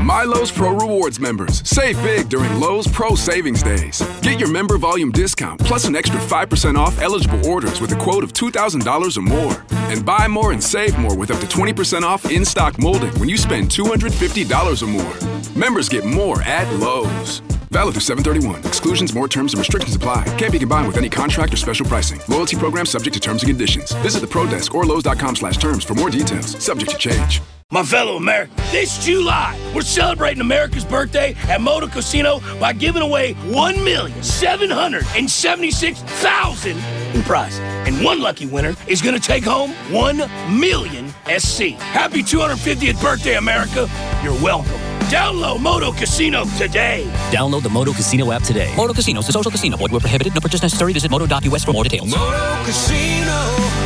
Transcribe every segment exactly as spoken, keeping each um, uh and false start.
My Lowe's Pro Rewards members, save big during Lowe's Pro Savings Days. Get your member volume discount plus an extra five percent off eligible orders with a quote of two thousand dollars or more. And buy more and save more with up to twenty percent off in-stock molding when you spend two hundred fifty dollars or more. Members get more at Lowe's. Valid through seven thirty-one. Exclusions, more terms, and restrictions apply. Can't be combined with any contract or special pricing. Loyalty program subject to terms and conditions. Visit the Pro Desk or Lowe's.com slash terms for more details. Subject to change. My fellow Americans, this July, we're celebrating America's birthday at Moto Casino by giving away one million seven hundred seventy-six thousand dollars in prizes. And one lucky winner is going to take home one million S C. Happy two hundred fiftieth birthday, America. You're welcome. Download Moto Casino today. Download the Moto Casino app today. Moto Casino is a social casino. Void where prohibited. No purchase necessary. Visit moto dot U S for more details. Moto Casino.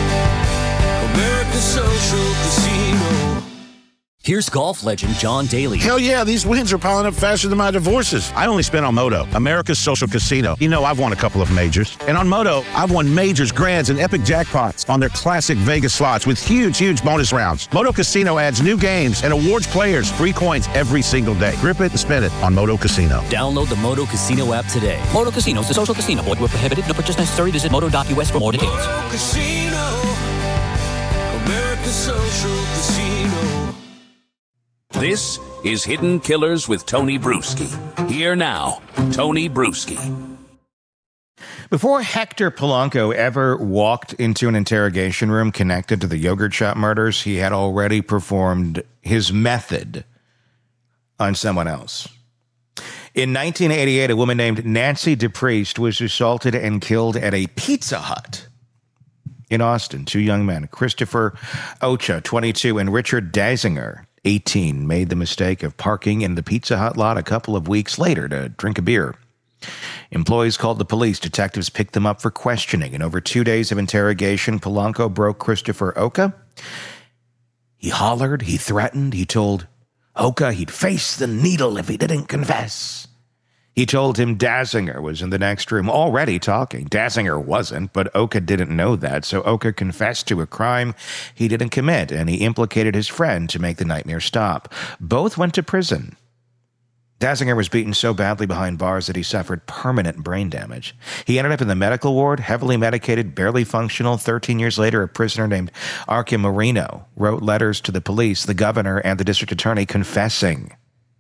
America's social casino. Here's golf legend John Daly. Hell yeah, these wins are piling up faster than my divorces. I only spent on Moto, America's social casino. You know, I've won a couple of majors. And on Moto, I've won majors, grands, and epic jackpots on their classic Vegas slots with huge, huge bonus rounds. Moto Casino adds new games and awards players free coins every single day. Grip it and spin it on Moto Casino. Download the Moto Casino app today. Moto Casino is a social casino. Void where prohibited. No purchase necessary. Visit moto dot U S for more details. Moto Casino. America's social casino. This is Hidden Killers with Tony Bruschi. Here now, Tony Bruschi. Before Hector Polanco ever walked into an interrogation room connected to the yogurt shop murders, he had already performed his method on someone else. In nineteen eighty-eight, a woman named Nancy DePriest was assaulted and killed at a Pizza Hut in Austin. Two young men, Christopher Ocha, twenty-two, and Richard Dazinger, eighteen, made the mistake of parking in the Pizza Hut lot a couple of weeks later to drink a beer. Employees called the police. Detectives picked them up for questioning. In over two days of interrogation, Polanco broke Christopher Oka. He hollered, he threatened, he told Oka he'd face the needle if he didn't confess. He told him Dazinger was in the next room already talking. Dazinger wasn't, but Oka didn't know that, so Oka confessed to a crime he didn't commit, and he implicated his friend to make the nightmare stop. Both went to prison. Dazinger was beaten so badly behind bars that he suffered permanent brain damage. He ended up in the medical ward, heavily medicated, barely functional. Thirteen years later, a prisoner named Archie Marino wrote letters to the police, the governor, and the district attorney confessing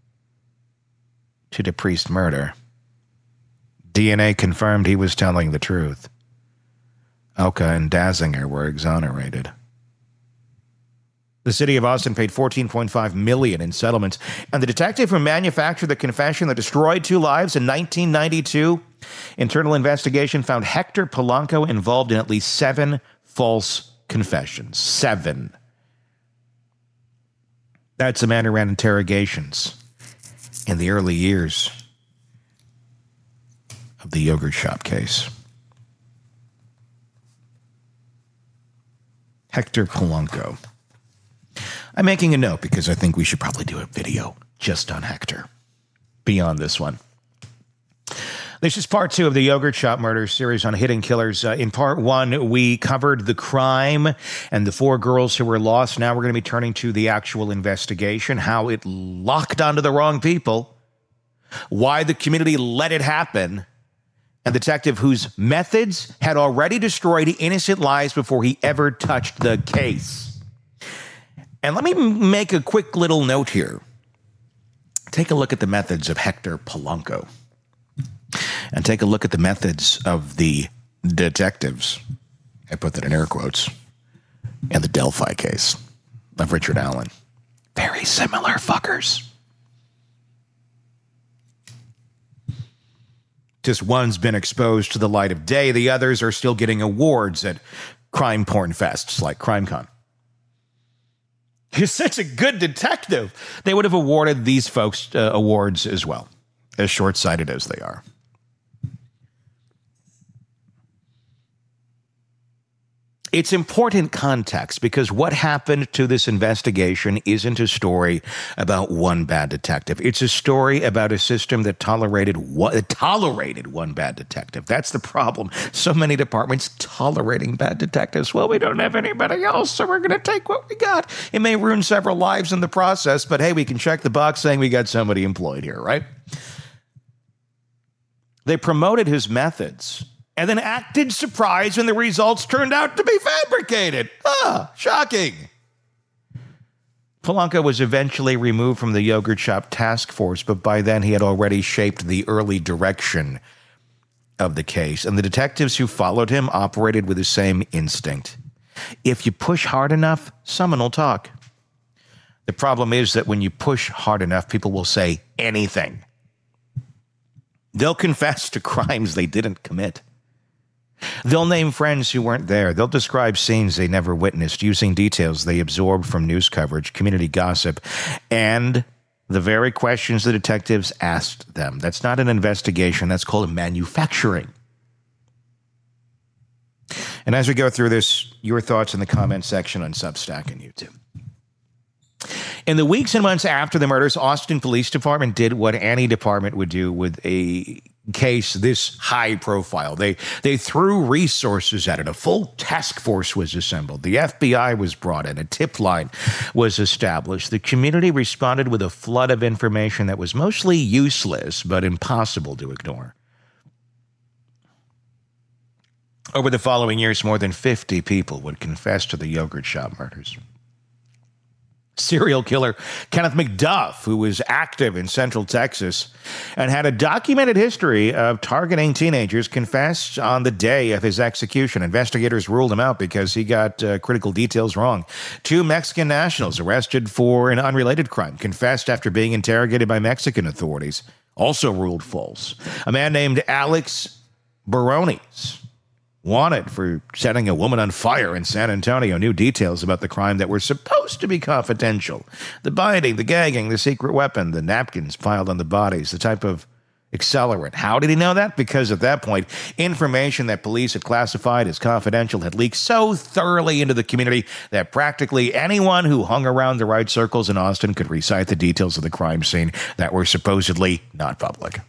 to DePriest's murder. D N A confirmed he was telling the truth. Oka and Dazinger were exonerated. The city of Austin paid fourteen point five million dollars in settlements, and the detective who manufactured the confession that destroyed two lives in nineteen ninety-two, internal investigation found Hector Polanco involved in at least seven false confessions. Seven. That's a man who ran interrogations in the early years of the yogurt shop case. Hector Polanco. I'm making a note because I think we should probably do a video just on Hector beyond this one. This is part two of the Yogurt Shop Murder series on Hidden Killers. Uh, in part one, we covered the crime and the four girls who were lost. Now we're going to be turning to the actual investigation, how it locked onto the wrong people, why the community let it happen, and the detective whose methods had already destroyed innocent lives before he ever touched the case. And let me make a quick little note here. Take a look at the methods of Hector Polanco. And take a look at the methods of the detectives, I put that in air quotes, in the Delphi case of Richard Allen. Very similar fuckers. Just one's been exposed to the light of day. The others are still getting awards at crime porn fests like CrimeCon. You're such a good detective. They would have awarded these folks uh, awards as well, as short-sighted as they are. It's important context because what happened to this investigation isn't a story about one bad detective. It's a story about a system that tolerated one, tolerated one bad detective. That's the problem. So many departments tolerating bad detectives. Well, we don't have anybody else, so we're going to take what we got. It may ruin several lives in the process, but hey, we can check the box saying we got somebody employed here, right? They promoted his methods and then acted surprised when the results turned out to be fabricated. Ah, shocking. Polanco was eventually removed from the Yogurt Shop task force, but by then he had already shaped the early direction of the case, and the detectives who followed him operated with the same instinct. If you push hard enough, someone will talk. The problem is that when you push hard enough, people will say anything. They'll confess to crimes they didn't commit. They'll name friends who weren't there. They'll describe scenes they never witnessed, using details they absorbed from news coverage, community gossip, and the very questions the detectives asked them. That's not an investigation. That's called manufacturing. And as we go through this, your thoughts in the comment section on Substack and YouTube. In the weeks and months after the murders, Austin Police Department did what any department would do with a case this high profile. They they threw resources at it. A full task force was assembled. The F B I was brought in. A tip line was established. The community responded with a flood of information that was mostly useless but impossible to ignore. Over the following years, more than fifty people would confess to the Yogurt Shop murders. Serial killer Kenneth McDuff, who was active in Central Texas and had a documented history of targeting teenagers, confessed on the day of his execution. Investigators ruled him out because he got uh, critical details wrong. Two Mexican nationals arrested for an unrelated crime confessed after being interrogated by Mexican authorities, also ruled false. A man named Alex Barones, wanted for setting a woman on fire in San Antonio. New details about the crime that were supposed to be confidential. The biting, the gagging, the secret weapon, the napkins piled on the bodies, the type of accelerant. How did he know that? Because at that point, information that police had classified as confidential had leaked so thoroughly into the community that practically anyone who hung around the right circles in Austin could recite the details of the crime scene that were supposedly not public.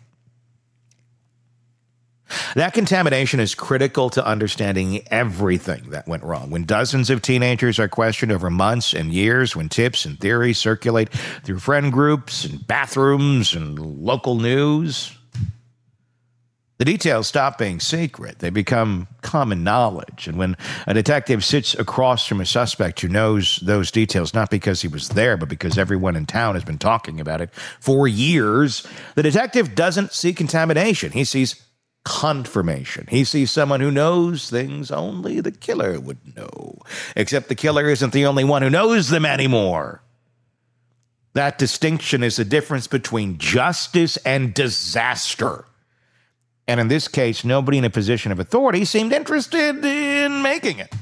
That contamination is critical to understanding everything that went wrong. When dozens of teenagers are questioned over months and years, when tips and theories circulate through friend groups and bathrooms and local news, the details stop being secret. They become common knowledge. And when a detective sits across from a suspect who knows those details, not because he was there, but because everyone in town has been talking about it for years, the detective doesn't see contamination. He sees confirmation. He sees someone who knows things only the killer would know. Except the killer isn't the only one who knows them anymore. That distinction is the difference between justice and disaster. And in this case, nobody in a position of authority seemed interested in making it.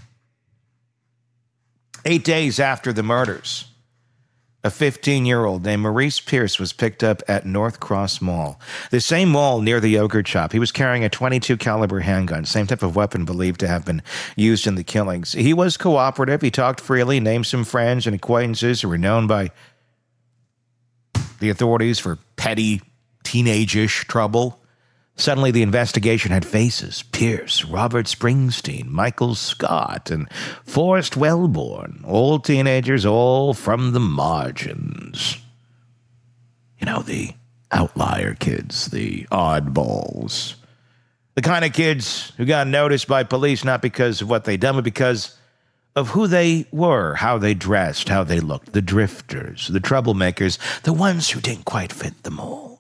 Eight days after the murders, a fifteen-year-old named Maurice Pierce was picked up at North Cross Mall, the same mall near the Yogurt Shop. He was carrying a twenty-two caliber handgun, same type of weapon believed to have been used in the killings. He was cooperative. He talked freely, named some friends and acquaintances who were known by the authorities for petty, teenage-ish trouble. Suddenly, the investigation had faces: Pierce, Robert Springsteen, Michael Scott, and Forrest Wellborn. All teenagers, all from the margins. You know, the outlier kids, the oddballs. The kind of kids who got noticed by police not because of what they'd done, but because of who they were, how they dressed, how they looked. The drifters, the troublemakers, the ones who didn't quite fit the mold.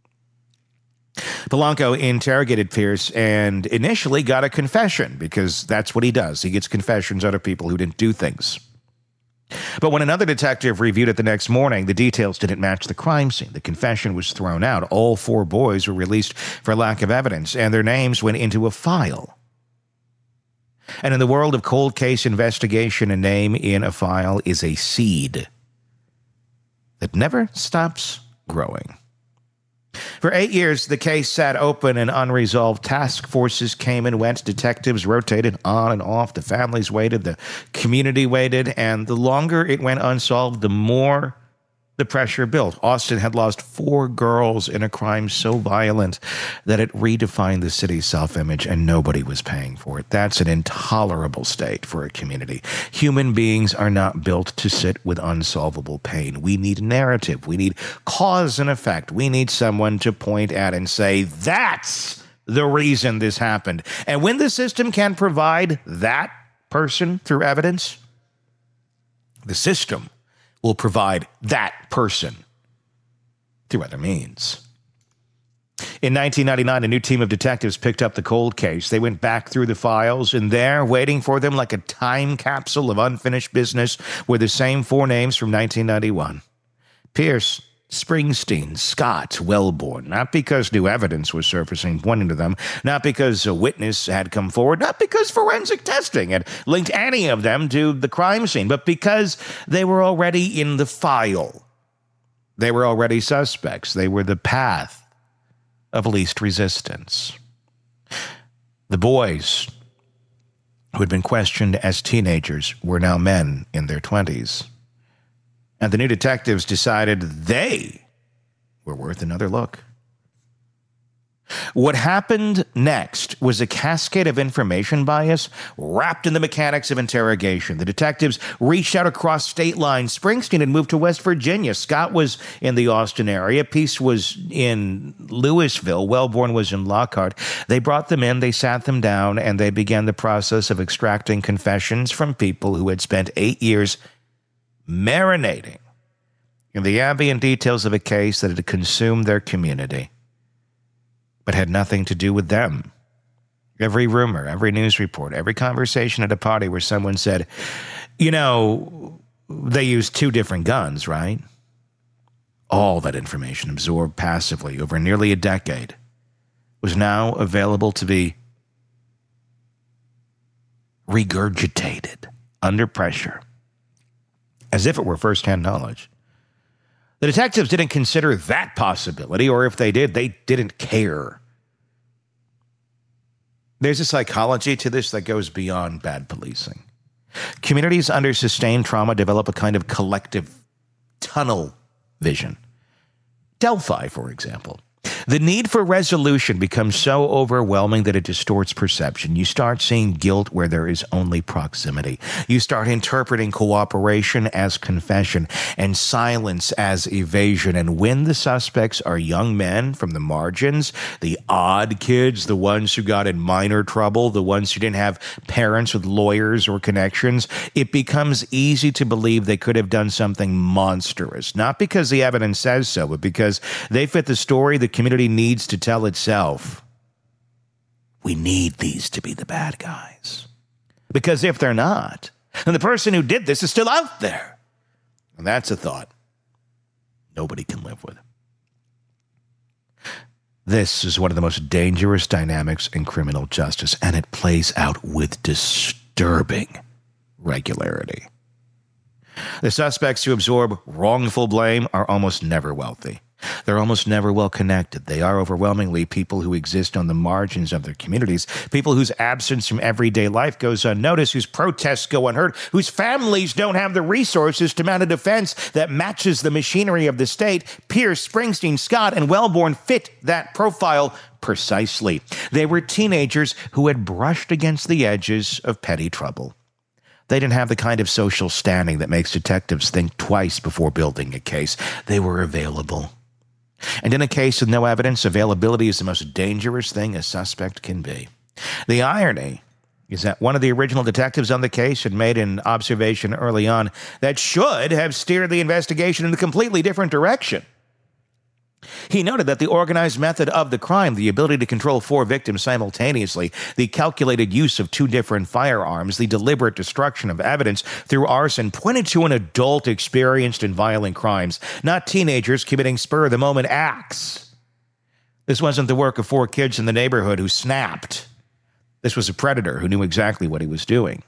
Polanco interrogated Pierce and initially got a confession, because that's what he does. He gets confessions out of people who didn't do things. But when another detective reviewed it the next morning, the details didn't match the crime scene. The confession was thrown out. All four boys were released for lack of evidence, and their names went into a file. And in the world of cold case investigation, a name in a file is a seed that never stops growing. For eight years, the case sat open and unresolved. Task forces came and went. Detectives rotated on and off. The families waited. The community waited. And the longer it went unsolved, the more the pressure built. Austin had lost four girls in a crime so violent that it redefined the city's self-image, and nobody was paying for it. That's an intolerable state for a community. Human beings are not built to sit with unsolvable pain. We need narrative. We need cause and effect. We need someone to point at and say, that's the reason this happened. And when the system can provide that person through evidence, the system will provide that person through other means. In nineteen ninety-nine, a new team of detectives picked up the cold case. They went back through the files, and there, waiting for them like a time capsule of unfinished business, were the same four names from nineteen ninety-one. Pierce, Springsteen, Scott, Wellborn, not because new evidence was surfacing pointing to them, not because a witness had come forward, not because forensic testing had linked any of them to the crime scene, but because they were already in the file. They were already suspects. They were the path of least resistance. The boys who had been questioned as teenagers were now men in their twenties. And the new detectives decided they were worth another look. What happened next was a cascade of information bias wrapped in the mechanics of interrogation. The detectives reached out across state lines. Springsteen had moved to West Virginia. Scott was in the Austin area. Peace was in Louisville. Wellborn was in Lockhart. They brought them in, they sat them down, and they began the process of extracting confessions from people who had spent eight years marinating in the ambient details of a case that had consumed their community, but had nothing to do with them. Every rumor, every news report, every conversation at a party where someone said, you know, they used two different guns, right? All that information absorbed passively over nearly a decade was now available to be regurgitated under pressure, as if it were first-hand knowledge. The detectives didn't consider that possibility, or if they did, they didn't care. There's a psychology to this that goes beyond bad policing. Communities under sustained trauma develop a kind of collective tunnel vision. Delphi, for example. The need for resolution becomes so overwhelming that it distorts perception. You start seeing guilt where there is only proximity. You start interpreting cooperation as confession and silence as evasion. And when the suspects are young men from the margins, the odd kids, the ones who got in minor trouble, the ones who didn't have parents with lawyers or connections, it becomes easy to believe they could have done something monstrous. Not because the evidence says so, but because they fit the story the community needs to tell itself. We need these to be the bad guys. Because if they're not, then the person who did this is still out there. And that's a thought nobody can live with. This is one of the most dangerous dynamics in criminal justice, and it plays out with disturbing regularity. The suspects who absorb wrongful blame are almost never wealthy. They're almost never well connected. They are overwhelmingly people who exist on the margins of their communities, people whose absence from everyday life goes unnoticed, whose protests go unheard, whose families don't have the resources to mount a defense that matches the machinery of the state. Pierce, Springsteen, Scott, and Wellborn fit that profile precisely. They were teenagers who had brushed against the edges of petty trouble. They didn't have the kind of social standing that makes detectives think twice before building a case. They were available. And in a case with no evidence, availability is the most dangerous thing a suspect can be. The irony is that one of the original detectives on the case had made an observation early on that should have steered the investigation in a completely different direction. He noted that the organized method of the crime, the ability to control four victims simultaneously, the calculated use of two different firearms, the deliberate destruction of evidence through arson, pointed to an adult experienced in violent crimes, not teenagers committing spur-of-the-moment acts. This wasn't the work of four kids in the neighborhood who snapped. This was a predator who knew exactly what he was doing.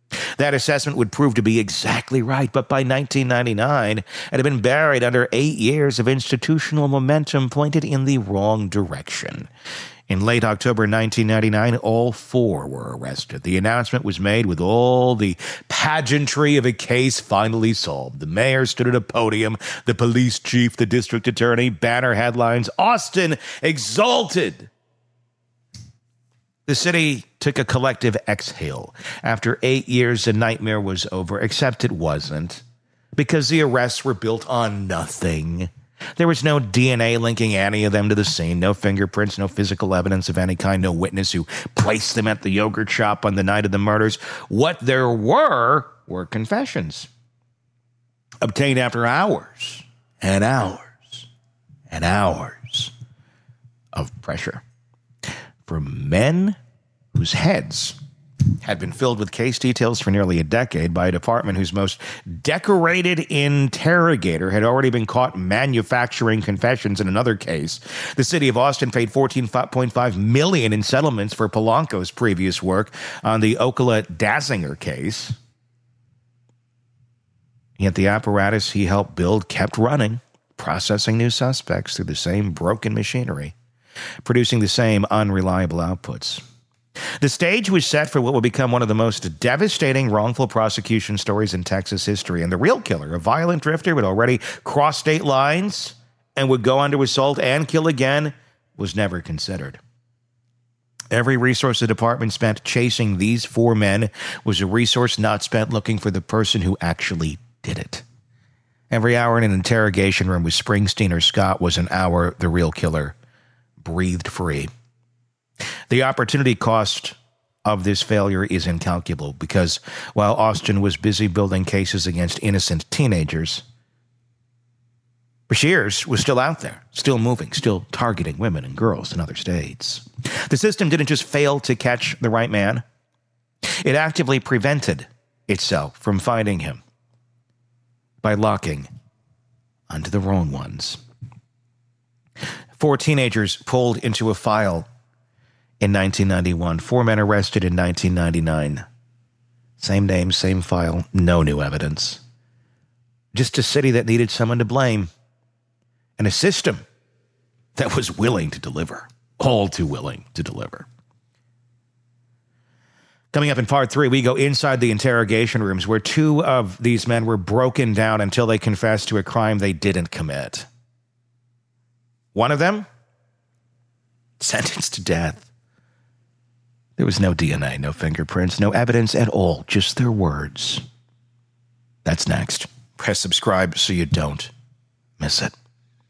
That assessment would prove to be exactly right, but by nineteen ninety-nine, it had been buried under eight years of institutional momentum pointed in the wrong direction. In late October nineteen ninety-nine, all four were arrested. The announcement was made with all the pageantry of a case finally solved. The mayor stood at a podium, the police chief, the district attorney, banner headlines, Austin exalted. The city took a collective exhale. After eight years, the nightmare was over, except it wasn't, because the arrests were built on nothing. There was no D N A linking any of them to the scene, no fingerprints, no physical evidence of any kind, no witness who placed them at the yogurt shop on the night of the murders. What there were were confessions, obtained after hours and hours and hours of pressure from men whose heads had been filled with case details for nearly a decade by a department whose most decorated interrogator had already been caught manufacturing confessions in another case. The city of Austin paid fourteen point five million dollars in settlements for Polanco's previous work on the Ocala Dazinger case. Yet the apparatus he helped build kept running, processing new suspects through the same broken machinery, producing the same unreliable outputs. The stage was set for what would become one of the most devastating wrongful prosecution stories in Texas history, and the real killer, a violent drifter who had already crossed state lines and would go on to assault and kill again, was never considered. Every resource the department spent chasing these four men was a resource not spent looking for the person who actually did it. Every hour in an interrogation room with Springsteen or Scott was an hour the real killer breathed free. The opportunity cost of this failure is incalculable because while Austin was busy building cases against innocent teenagers, Breshears was still out there, still moving, still targeting women and girls in other states. The system didn't just fail to catch the right man. It actively prevented itself from finding him by locking onto the wrong ones. Four teenagers pulled into a file in nineteen ninety-one. Four men arrested in nineteen ninety-nine. Same name, same file, no new evidence. Just a city that needed someone to blame. And a system that was willing to deliver. All too willing to deliver. Coming up in part three, we go inside the interrogation rooms where two of these men were broken down until they confessed to a crime they didn't commit. One of them, sentenced to death. There was no D N A, no fingerprints, no evidence at all, just their words. That's next. Press subscribe so you don't miss it.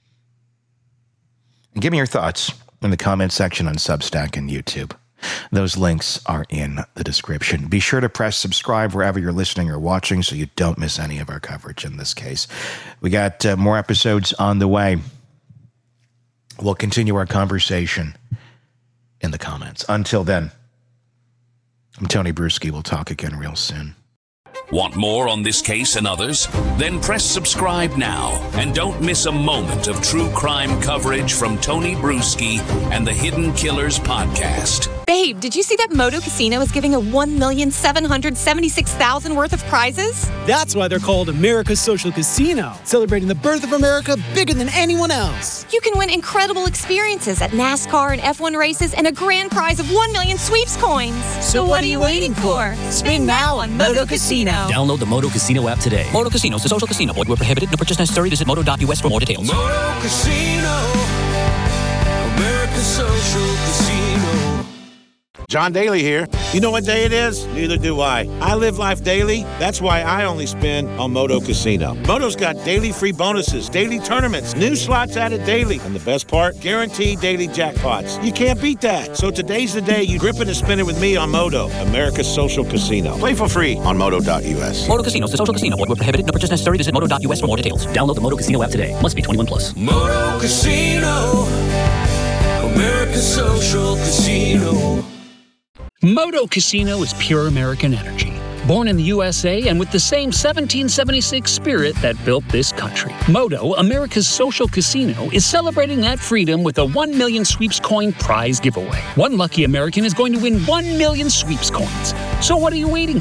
And give me your thoughts in the comment section on Substack and YouTube. Those links are in the description. Be sure to press subscribe wherever you're listening or watching so you don't miss any of our coverage in this case. We got uh, more episodes on the way. We'll continue our conversation in the comments. Until then, I'm Tony Bruschi. We'll talk again real soon. Want more on this case and others? Then press subscribe now and don't miss a moment of true crime coverage from Tony Bruschi and the Hidden Killers podcast. Babe, did you see that Moto Casino is giving a one million seven hundred seventy-six thousand dollars worth of prizes? That's why they're called America's Social Casino, celebrating the birth of America bigger than anyone else. You can win incredible experiences at NASCAR and F one races and a grand prize of one million sweeps coins. So, so what, what are you waiting for? Spin now on Moto Casino. Download the Moto Casino app today. Moto Casino is a social casino. Void where prohibited. No purchase necessary. Visit moto dot u s for more details. Moto Casino, America's Social Casino. John Daly here. You know what day it is? Neither do I. I live life daily. That's why I only spin on Moto Casino. Moto's got daily free bonuses, daily tournaments, new slots added daily, and the best part, guaranteed daily jackpots. You can't beat that. So today's the day you grip it and spin it with me on Moto, America's Social Casino. Play for free on moto dot u s. Moto Casino is a social casino. Void where prohibited. No purchase necessary. Visit moto dot u s for more details. Download the Moto Casino app today. Must be twenty-one plus. Moto Casino, America's Social Casino. Moto Casino is pure American energy. Born in the U S A and with the same seventeen seventy-six spirit that built this country. Moto, America's Social Casino, is celebrating that freedom with a one million sweeps coin prize giveaway. One lucky American is going to win one million sweeps coins. So what are you waiting for?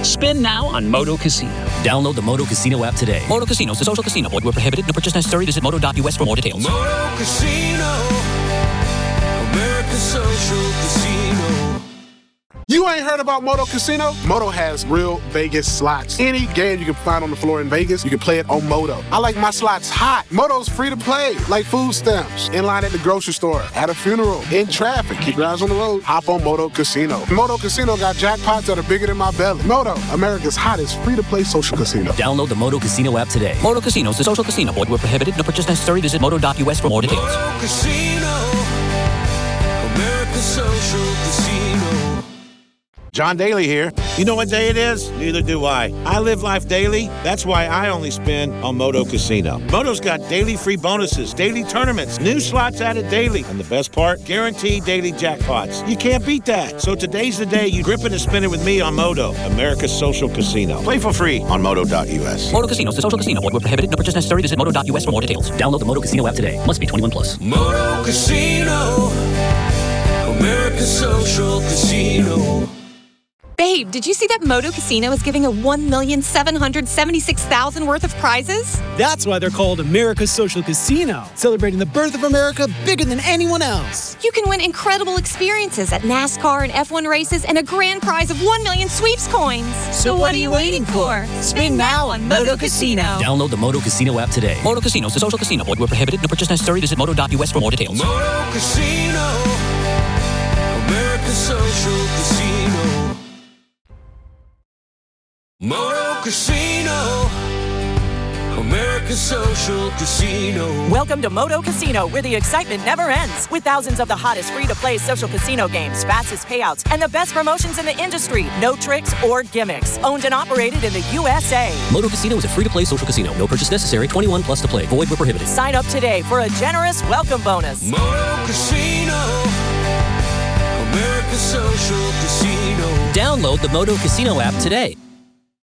Spin now on Moto Casino. Download the Moto Casino app today. Moto Casino is a social casino. Void where prohibited. No purchase necessary. Visit moto dot U S for more details. Moto Casino, America's social casino. You ain't heard about Moto Casino? Moto has real Vegas slots. Any game you can find on the floor in Vegas, you can play it on Moto. I like my slots hot. Moto's free to play, like food stamps, in line at the grocery store, at a funeral, in traffic. Keep your eyes on the road. Hop on Moto Casino. Moto Casino got jackpots that are bigger than my belly. Moto, America's hottest free-to-play social casino. Download the Moto Casino app today. Moto Casino is a social casino. Void where prohibited. No purchase necessary. Visit moto dot U S for more details. Moto Casino, America's social casino. John Daly here. You know what day it is? Neither do I. I live life daily. That's why I only spin on Moto Casino. Moto's got daily free bonuses, daily tournaments, new slots added daily, and the best part, guaranteed daily jackpots. You can't beat that. So today's the day you grip it and spin it with me on Moto, America's social casino. Play for free on moto dot U S. Moto Casino is a social casino. Void where prohibited. No purchase necessary. Visit moto dot U S for more details. Download the Moto Casino app today. Must be twenty-one plus. Moto Casino, America's social casino. Babe, did you see that Moto Casino is giving a one million seven hundred seventy-six thousand worth of prizes? That's why they're called America's Social Casino, celebrating the birth of America bigger than anyone else. You can win incredible experiences at NASCAR and F one races and a grand prize of one million sweeps coins. So what are you waiting for? Spin now on Moto Casino. Download the Moto Casino app today. Moto Casino is a social casino. Void where prohibited. No purchase necessary. Visit moto dot U S for more details. Moto Casino, America's social casino. Moto Casino, America's social casino. Welcome to Moto Casino, where the excitement never ends. With thousands of the hottest free-to-play social casino games, fastest payouts, and the best promotions in the industry. No tricks or gimmicks. Owned and operated in the U S A. Moto Casino is a free-to-play social casino. No purchase necessary. twenty-one plus to play. Void where prohibited. Sign up today for a generous welcome bonus. Moto Casino, America's social casino. Download the Moto Casino app today.